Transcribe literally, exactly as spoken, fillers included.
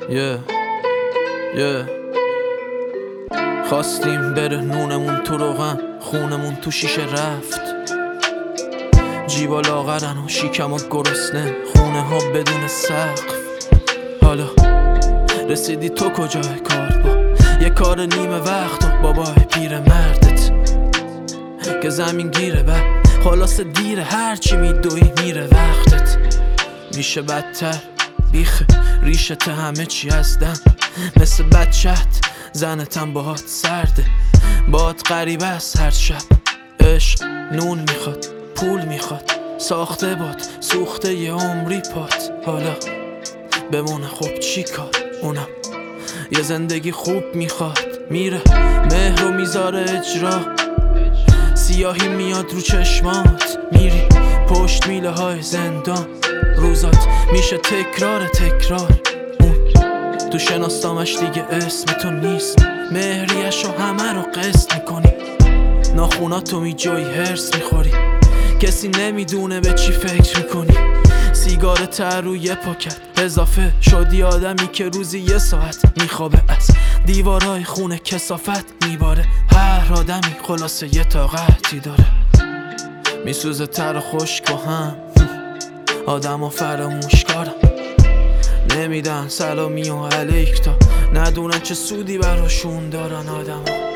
یه یه خواستیم بره نونمون تو روغن، خونمون تو شیشه رفت، جیبا لاغرن و شیکم و گرسنه، خونه ها بدون سقف. حالا رسیدی تو کجای کار با یه کار نیمه وقت و بابای پیر مردت که زمین گیره و خلاص دیره، هرچی میدوی میره وقتت. میشه بدتر بیخ ریشت همه چی از دم، مثل بچت زنتم باهات سرده، باهات غریبه است هر شب. عشق نون میخواد، پول میخواد، ساخته باد سوخته یه عمری پات. حالا بمونه خب چی کار، اونم یه زندگی خوب میخواد. میره مهر رو میذاره اجرا، سیاهی میاد رو چشمات، میری پشت میله های زندان، روزات میشه تکرار تکرار. اون تو شناسنامش دیگه اسم تو نیست، مهریشو همه رو قسط میکنی، ناخوناتو میجوی هرس میخوری، کسی نمیدونه به چی فکر میکنی. سیگار تر رو یه پاکت اضافه شدی، آدمی که روزی یه ساعت میخوابه، از دیوارای خونه کثافت میباره، هر آدمی خلاصه یه طاقتی داره، میسوزه تر و خشک با هم، آدم و فراموش کارم، نمیدن سلامی و علیک تا ندونن چه سودی براشون دارن آدم ها.